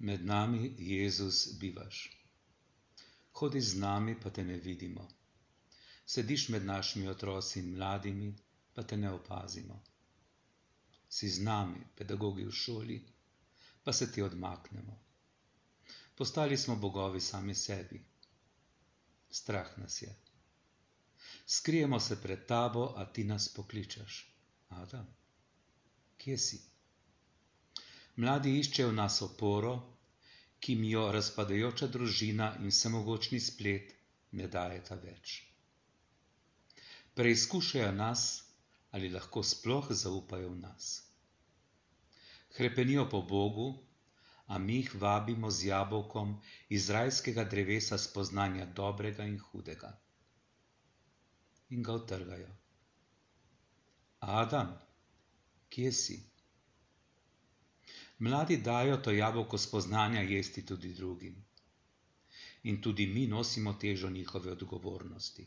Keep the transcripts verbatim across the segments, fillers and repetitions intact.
Med nami, Jezus, bivaš. Hodi z nami, pa te ne vidimo. Sediš med našimi otroci in mladimi, pa te ne opazimo. Si z nami, pedagogi v šoli, pa se ti odmaknemo. Postali smo bogovi sami sebi. Strah nas je. Skrijemo se pred tabo, a ti nas pokličeš. Adam, kje si? Mladi iščejo v nas oporo, ki mi jo razpadajoča družina in vsemogočni splet ne dajeta več. Preizkušajo nas, ali lahko sploh zaupajo v nas. Hrepenijo po Bogu, a mi jih vabimo z jabolkom iz rajskega drevesa spoznanja dobrega in hudega. In ga utrgajo. Adam, kje si? Mladi dajo to jabolko spoznanja jesti tudi drugim. In tudi mi nosimo težo njihove odgovornosti.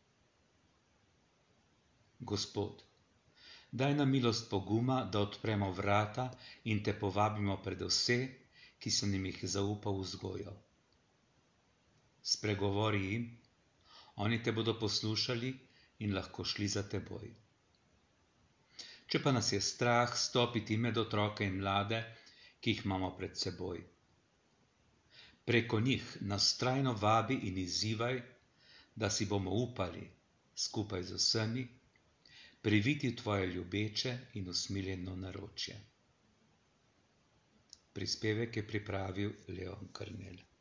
Gospod, daj nam milost poguma, da odpremo vrata in te povabimo pred vse, ki sem jim jih zaupal vzgojo. Spregovori jim, oni te bodo poslušali in lahko šli za teboj. Če pa nas je strah stopiti med otroke in mlade, ki jih imamo pred seboj. Preko njih nas vztrajno vabi in izzivaj, da si bomo upali, skupaj z vsemi, priviti v tvoje ljubeče in usmiljeno naročje. Prispevek je pripravil Leon Karnel.